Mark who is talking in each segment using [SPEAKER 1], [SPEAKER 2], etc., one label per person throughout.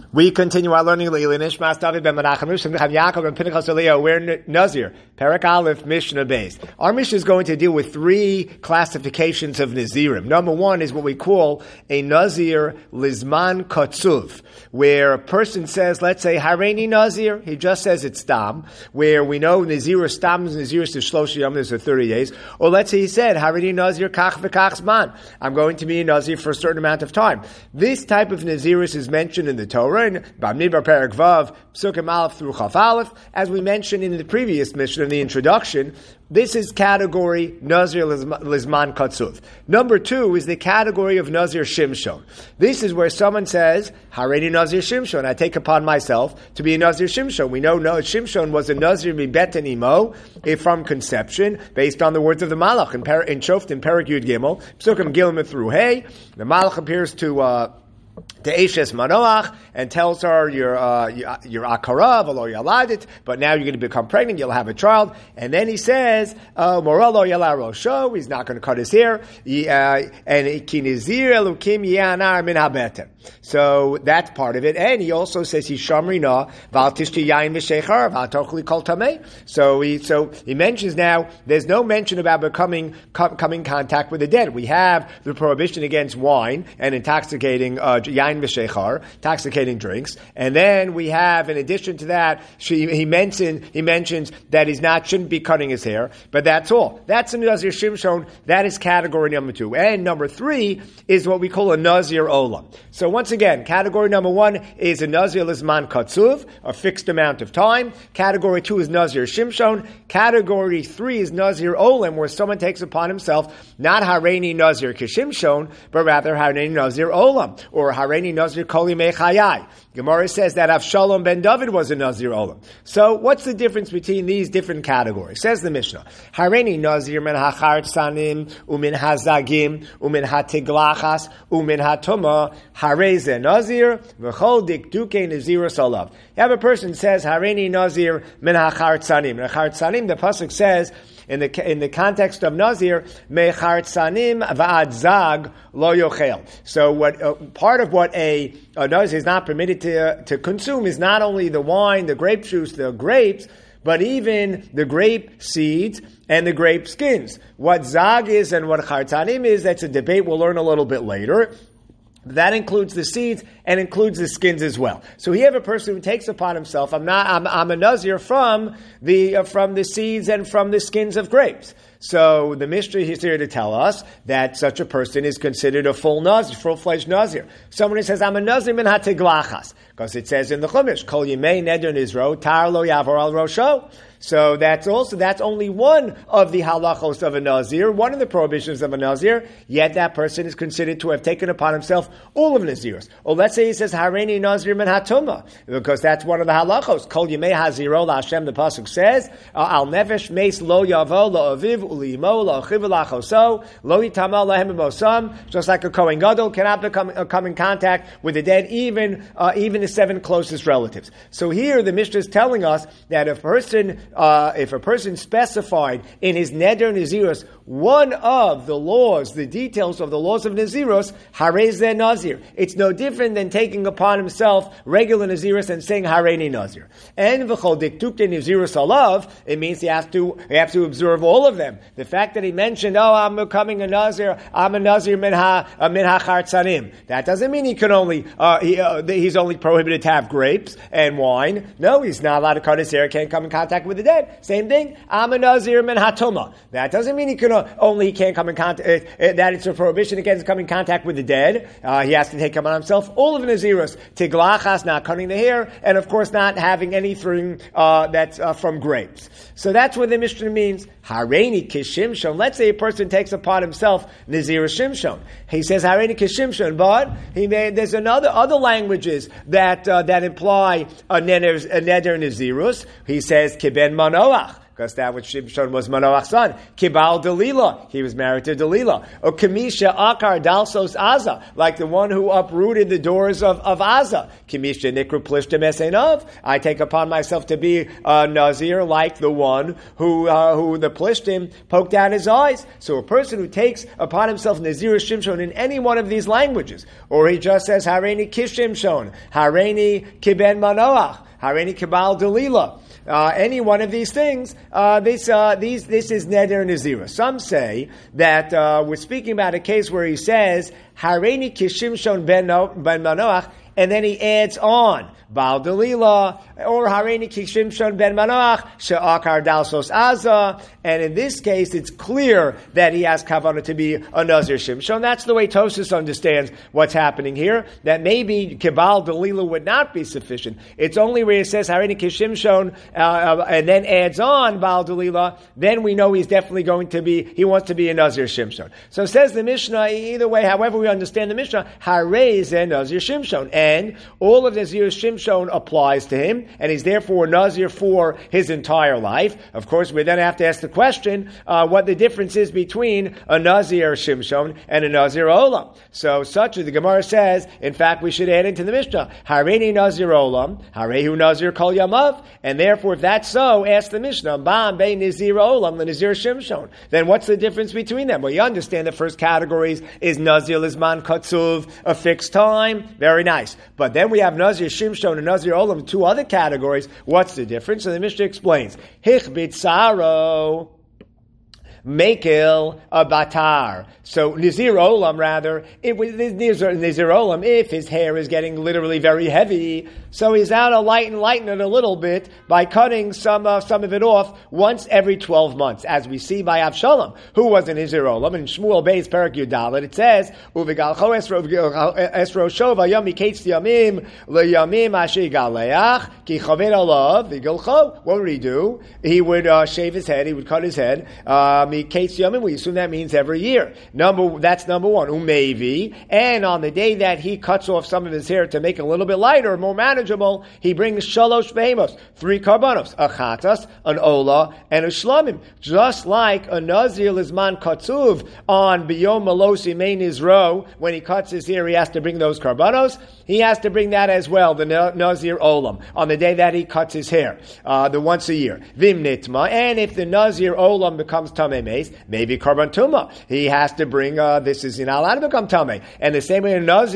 [SPEAKER 1] We continue our learning. Nishmas David ben Menachem Rishon ben Yaakov ben Pinchas Eliyahu. We're Nazir. Perek Aleph Mishnah Beis. Our Mishnah is going to deal with three classifications of Nazirim. Number one is what we call a Nazir Lizman Katsuv, where a person says, let's say Hareini Nazir. He just says it's Stam, where we know Nazir is Stam, Nazir is Shlosh Yom, there's 30 days. Or let's say he said Hareini Nazir Kach v'Kach Zman. I'm going to be a Nazir for a certain amount of time. This type of Naziris is mentioned in the Torah. Bamidbar Perek Vav, Psukim Aleph through Chaf Aleph, as we mentioned in the previous mission in the introduction. This is category Nazir Lizman Katsuv. Number two is the category of Nazir Shimshon. This is where someone says, Hareini Nazir Shimshon, I take upon myself to be a Nazir Shimshon. We know Shimshon was a Nazir Mibeten Imo, from conception, based on the words of the Malach in Shoftim Perek Yud Gimel, Psukim Gimel through Hey. The Malach appears to Eshes Manoach and tells her you're akara v'lo yaladit, but now you're going to become pregnant, you'll have a child. And then he says moralo yala rosho, he's not going to cut his hair, and kinizir elukim yanar min habeten. So that's part of it. And he also says he's shamrina val tishti yain v'sheichar val tochli kol tamei. So he mentions now there's no mention about coming in contact with the dead. We have the prohibition against wine and intoxicating yain v'sheichar, intoxicating drinks, and then we have, in addition to that, he mentions that shouldn't be cutting his hair, but that's all. That's a Nazir Shimshon. That is category number two. And number three is what we call a Nazir Olam. So once again, category number one is a Nazir Lizman Katsuv, a fixed amount of time. Category two is Nazir Shimshon. Category three is Nazir Olam, where someone takes upon himself not Hareini Nazir Kishimshon, but rather Hareini Nazir Olam, or Hareini Nazir Kol Yimei Chayai. Gemara says that Avshalom ben David was a Nazir Olam. So what's the difference between these different categories? Says the Mishnah, Hareini Nazir min hachar tsanim, umin hazagim, umin hatiglachas, umin hatuma, hareze Nazir, v'chol dikduke Nazirus olav. You have a person says, Hareini Nazir min hachar tsanim. Hachar tsanim, the pasuk says, in the context of Nazir, mechar tsanim va'ad zag lo yochel. So part of what a Nazir is not permitted to consume is not only the wine, the grape juice, the grapes, but even the grape seeds and the grape skins. What zag is and what chartanim is, that's a debate we'll learn a little bit later. That includes the seeds and includes the skins as well. So here you have a person who takes upon himself, I'm a Nazir from the seeds and from the skins of grapes. So the Mishnah is here to tell us that such a person is considered a full Nazir, full-fledged Nazir. Someone who says, I'm a Nazir min hatiglachas, because it says in the Chumash, Kol Yimei Neder Nizro, Tar lo Yavor al Rosho. So that's only one of the halachos of a Nazir, one of the prohibitions of a Nazir, yet that person is considered to have taken upon himself all of Nazirs. Or let's say he says, Hareini Nazir min hatuma, because that's one of the halachos. Kol Yimei Haziro Hashem, the pasuk says, Al nefesh meis lo yavo lo aviv ulimo lo achiv lachoso lo yitamal lahem b'mosam, just like a Kohen Gadol cannot come in contact with the dead, even the seven closest relatives. So here the Mishnah is telling us that if a person specified in his Neder Nazirus one of the laws, the details of the laws of Nazirus, Harez Zeh Nazir. It's no different than taking upon himself regular Nazirus and saying Hareini Nazir. And v'chol diktukte Nazirus alav, it means you have to observe all of them. The fact that he mentioned, I'm becoming a Nazir, I'm a Nazir min hachar tsanim. That doesn't mean he can only, he's only prohibited to have grapes and wine. No, he's not allowed to cut his hair, can't come in contact with the dead. Same thing, I'm a Nazir min hatuma. That doesn't mean he can't come in contact, that it's a prohibition against coming in contact with the dead. He has to take upon himself all of Nazirus. Tiglachas, not cutting the hair, and of course not having anything that's from grapes. So that's what the Mishnah means. Hareini kishimshon. Let's say a person takes upon himself Nazir Shimshon. He says Hareini kishimshon, but there's other languages that imply a neder Nazirus. He says kiben manoach. because that was Shimshon was Manoach's son. Kibal Delilah, he was married to Delilah. Or Kamisha Akar Dalsos Aza, like the one who uprooted the doors of Aza. Kamisha Nikru Plishtim Esenov, I take upon myself to be a Nazir like the one who the Plishtim poked out his eyes. So a person who takes upon himself Nazir Shimshon in any one of these languages, or he just says Hareini Kishimshon, Hareini Kiben Manoach, Hareini Kibal Delilah, any one of these things, this is Neder Nazira. Some say that we're speaking about a case where he says Hareini Kishimshon ben Manoach, and then he adds on Baal Delilah, or Hareini Kishimshon ben Manoach, She'akar Dalsos Aza, and in this case it's clear that he has kavanah to be a Nazir Shimshon. That's the way Tosfos understands what's happening here, that maybe Kibal Delilah would not be sufficient. It's only where he says Hareini Kishimshon, and then adds on Baal Delilah, then we know he's definitely he wants to be a Nazir Shimshon. So says the Mishnah, either way, however we understand the Mishnah, Harei is a Nazir Shimshon, and all of Nazir Shimshon applies to him, and he's therefore a Nazir for his entire life. Of course, we then have to ask the question, what the difference is between a Nazir Shimshon and a Nazir Olam. So such as the Gemara says, in fact, we should add into the Mishnah, Hareini Nazir Olam, Harehu Nazir Kol Yamav, and therefore if that's so, ask the Mishnah, Bam Bei Nazir Olam, the Nazir Shimshon. Then what's the difference between them? Well, you understand the first categories is Nazir Lizman Katsuv, a fixed time, very nice. But then we have Nazir Shimshon and Nazir Olam, two other categories. What's the difference? So the Mishnah explains. Hich bitzaro Mekel a batar. So Nazir Olam, rather, Nazir Olam, if his hair is getting literally very heavy, so he's out to lighten it a little bit by cutting some of it off once every 12 months, as we see by Avshalom, who was an Nazir Olam. In Shmuel Beis Perak Yudalet, it says, Uvigalcho esro shova yom miketz yamim leyamim asher galeach ki chaver alav vigalcho. What would he do? He would shave his head. He would cut his head. Miketz yamim. We assume that means every year. That's number one. Umevi. And on the day that he cuts off some of his hair to make it a little bit lighter, more manageable, he brings shalosh behemos, 3 karbanos, a chatas, an ola, and a shlamim. Just like a Nazir Lizman Katsuv on Biyom Malosi Mein Izro, when he cuts his hair, he has to bring those karbanos. He has to bring that as well, the Nazir Olam, on the day that he cuts his hair, the once a year. Vim Nitma. And if the Nazir Olam becomes Tameh Meis, maybe Karban Tumah. He has to bring, this is not allowed to become Tameh. And the same way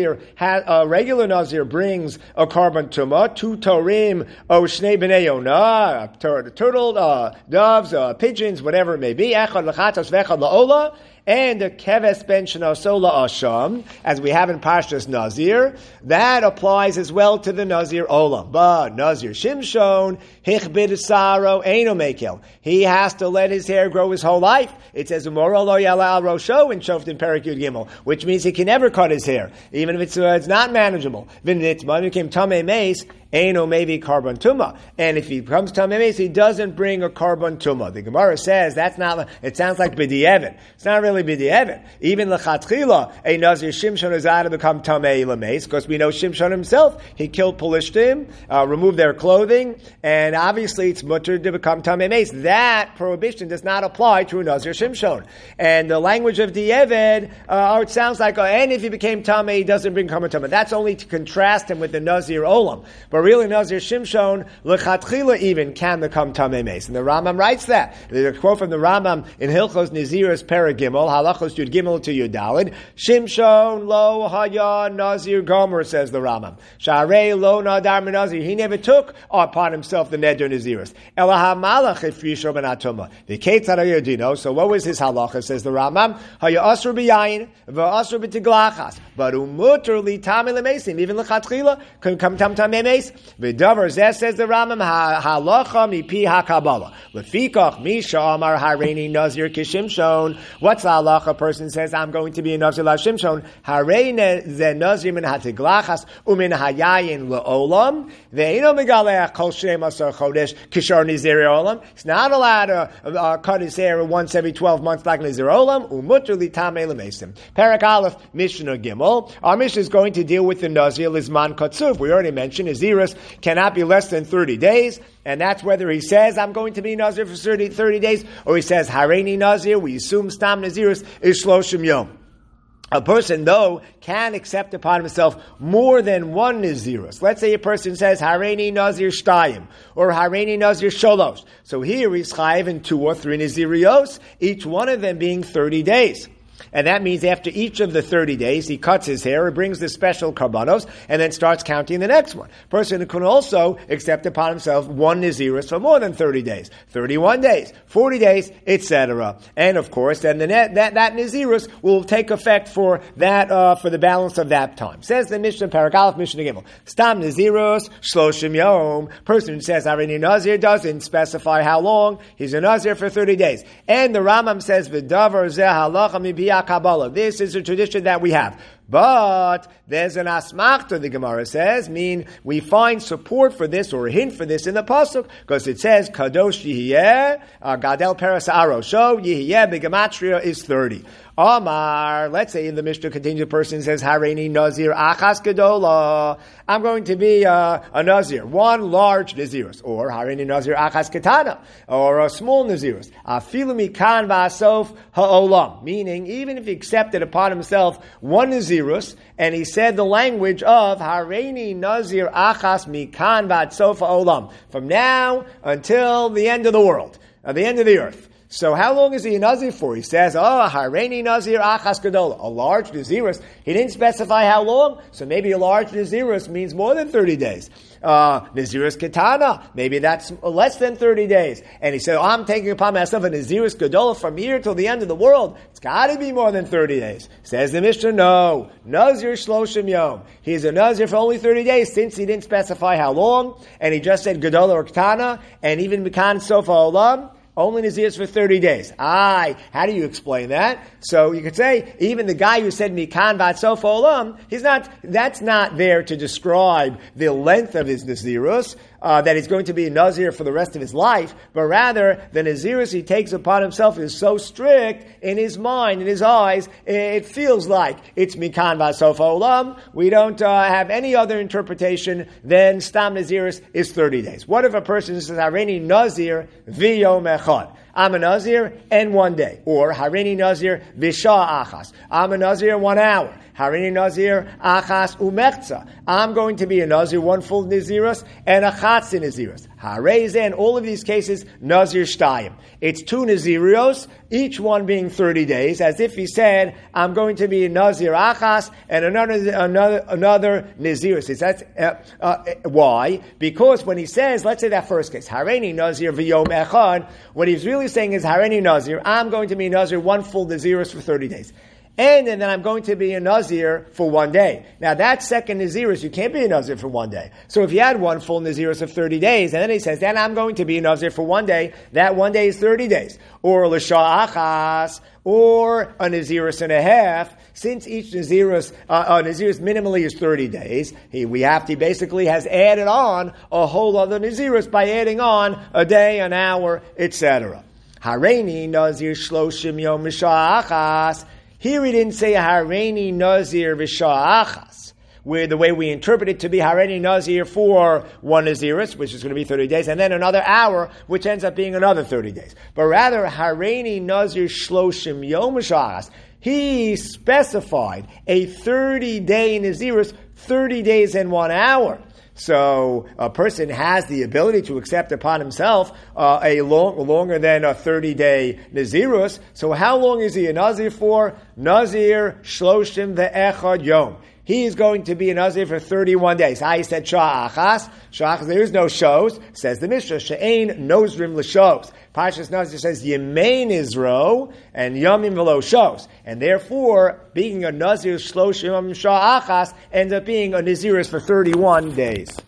[SPEAKER 1] a regular Nazir brings a Karban Tumah, 2 Torim, Shnei B'nei Yonah, turtle, doves, pigeons, whatever it may be, Echad L'chatos V'echad L'ola, and a keves ben shnasola asham, as we have in Parshas Nazir, that applies as well to the Nazir Olam. But Nazir Shimshon, hichbid saro eino mekel. He has to let his hair grow his whole life. It says umora lo yala al rosho in Shoftim Perek Yud Gimel, which means he can never cut his hair, even if it's not manageable. V'nitma became tamei meis. Eino maybe Karban Tumah. And if he becomes Tameh Meis, he doesn't bring a Karban Tumah. The Gemara says that's not, it sounds like B'di'evet. It's not really B'di'evet. Even L'chatchila, a Nazir Shimshon is out to become Tameh L'meis, because we know Shimshon himself, he killed Pelishtim, removed their clothing, and obviously it's mutter to become Tameh Meis. That prohibition does not apply to a Nazir Shimshon. And the language of Di'evet, it sounds like, and if he became Tameh, he doesn't bring Karban Tumah. That's only to contrast him with the Nazir Olam. But really, Nazir Shimshon, L'chatchila even, can become Tameh Meis. And the Rambam writes that. There's a quote from the Rambam in Hilchos Naziris Perek Gimel, Halachos Yud Gimel to Yud Daled, Shimshon lo haya Nazir Gomer, says the Rambam. Sharei lo nadar min Nazir. He never took upon himself the Neder Naziris. Ela hamalach ifrisho ben atuma. The Ketzar Yodino. So what was his halacha, says the Rambam? Haya asur b'yayin, v'asur b'tiglachas. But umuter li tameh l'meisim. Even l'chatchila can come Tameh Meis. V'davar zeh, says the Rambam, halacha mipi hakabala. Lefikach misha amar hareini Nazir kishimshon. What's the halacha? A person says, I'm going to be a Nazir la Shimshon. Hareine ze Nazir min hatiglachas umin hayayin leolam. Ve'ino megaleach kol shem asar chodesh kishar Nazir olam. He's not allowed to cut his hair once every 12 months like Nazir olam. Umutter li tamei l'meisim. Perek Aleph, Mishnah Gimel. Our Mishnah is going to deal with the Nazir Lizman Katsuv. We already mentioned Nazir Nazirus cannot be less than 30 days. And that's whether he says, I'm going to be Nazir for 30 days, or he says, Hareini Nazir. We assume Stam Nazirus is Shloshim Yom. A person, though, can accept upon himself more than one Nazirus. Let's say a person says, Hareini Nazir Shtayim, or Hareini Nazir Sholosh. So here he's chayiv in 2 or 3 Nazirios, each one of them being 30 days. And that means after each of the 30 days, he cuts his hair, brings the special karbanos, and then starts counting the next one. Person can also accept upon himself one Nazirus for more than 30 days, 31 days, 40 days, etc. And of course, then that Nazirus will take effect for that, for the balance of that time. Says the Mishnah, Perek Aleph, Mishnah Gimel. Stam Nazirus, Shloshim Yom. Person who says Hareini Nazir doesn't specify how long. He's a Nazir for 30 days. And the Rambam says, V'davar zeh halacha mibiyah Kabbalah. This is a tradition that we have. But there's an asmachta, the Gemara says, we find support for this or a hint for this in the pasuk, because it says Kadosh Yihiyeh, Gadel Peres Arosho, Yihiyeh, Begematria is 30. Amar, let's say in the Mishnah continues, a person says, Hareini Nazir Achas Gedola. I'm going to be a Nazir, one large Nazirus, or Hareini Nazir Achas Ketana, or a small Nazirus. Afilu mikan va'asof ha'olam. Meaning, even if he accepted upon himself one Nazirus, and he said the language of Hareini Nazir Achas mikan va'asof ha'olam. From now until the end of the world, the end of the earth. So how long is he a Nazir for? He says, Hareini Nazir Achas Gedola, a large Nazirus. He didn't specify how long, so maybe a large Nazirus means more than 30 days. Nazirus Ketana, maybe that's less than 30 days. And he said, I'm taking upon myself a Nazirus Gedola from here till the end of the world. It's got to be more than 30 days. Says the Mishnah, no. Nazir Shloshim Yom. He's a Nazir for only 30 days, since he didn't specify how long, and he just said Gedola or Ketana, and even Mikan Sofa Olam. Only Nazirus for 30 days. How do you explain that? So you could say, even the guy who said Mikan Vat Sofa Olam, that's not there to describe the length of his Nazirus, that he's going to be a Nazir for the rest of his life, but rather the Nazirus he takes upon himself is so strict in his mind, in his eyes, it feels like it's Mikan Vat Sofa Olam. We don't have any other interpretation than Stam Nazirus is 30 days. What if a person says, Hareini Nazir v'yom echad? I'm a Nazir and 1 day. Or Hareini Nazir v'shah achas. I'm a Nazir 1 hour. Hareini Nazir achas umechza. I'm going to be a Nazir, 1 full Nazirus, and a chatzin Nazirus. Hareze, in all of these cases, Nazir Shtayim. It's 2 Nazirios, each one being 30 days, as if he said, I'm going to be a Nazir achas and another Nazirus. That's why? Because when he says, let's say that first case, Hareini Nazir v'yom echad, what he's really saying is, Hareini Nazir, I'm going to be a Nazir, 1 full Nazirus for 30 days. And then I'm going to be a Nazir for 1 day. Now that second Nazirus, you can't be a Nazir for 1 day. So if you had 1 full Nazirus of 30 days, and then he says, then I'm going to be a Nazir for 1 day, that 1 day is 30 days. Or L'shah Achas, or a Nazirus and a half. Since each Nazirus minimally is 30 days, he basically has added on a whole other Nazirus by adding on a day, an hour, etc. Hareini Nazir Shloshim Yom L'shah Achas. Here he didn't say Hareini Nazir v'shah achas, where the way we interpret it to be Hareini Nazir for 1 Nazirus, which is going to be 30 days, and then another hour, which ends up being another 30 days. But rather, Hareini Nazir Shloshim Yom Achas. He specified a 30-day Nazirus, 30 days and 1 hour. So a person has the ability to accept upon himself longer than a 30-day Nazirus. So how long is he a Nazir for? Nazir Shloshim ve'echad Yom. He is going to be a Nazir for 31 days. I said Shah Achas. Shah Achas, there is no shows. Says the Mishnah, She'ein Nozrim l'shows. Parshas Nazir says Yemein Izro and Yomim v'lo shows. And therefore, being a Nazir Shloshim Shah Achas ends up being a Nazirus for 31 days.